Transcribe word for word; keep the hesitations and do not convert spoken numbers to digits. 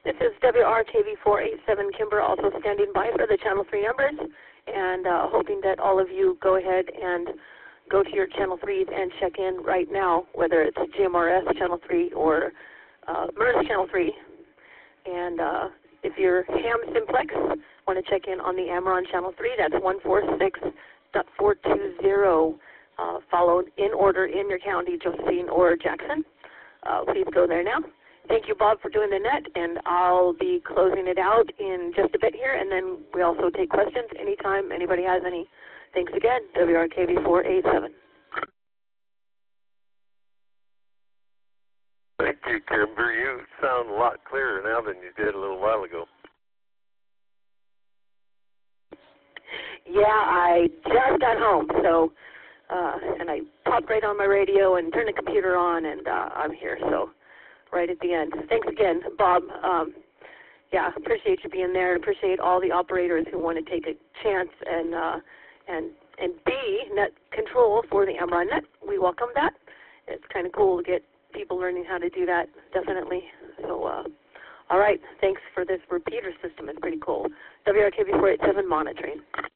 This is W R K V four eight seven Kimber, also standing by for the Channel three numbers, and uh, hoping that all of you go ahead and go to your Channel threes and check in right now, whether it's G M R S Channel three or uh, M E R S Channel three. And uh, if you're ham simplex, want to check in on the Amaron Channel three, that's one forty-six dot four twenty, uh, followed in order in your county, Josephine or Jackson. Uh, please go there now. Thank you, Bob, for doing the net, and I'll be closing it out in just a bit here, and then we also take questions anytime anybody has any. Thanks again, W R K V four eight seven. Thank you, Kimber. You sound a lot clearer now than you did a little while ago. Yeah, I just got home, so, uh, and I popped right on my radio and turned the computer on, and uh, I'm here, so right at the end. Thanks again, Bob. Um, yeah, appreciate you being there, and appreciate all the operators who want to take a chance and uh, and and be net control for the Amaron net. We welcome that. It's kind of cool to get people learning how to do that, definitely. So, uh, all right, thanks for this repeater system. It's pretty cool. W R K V four eight seven monitoring.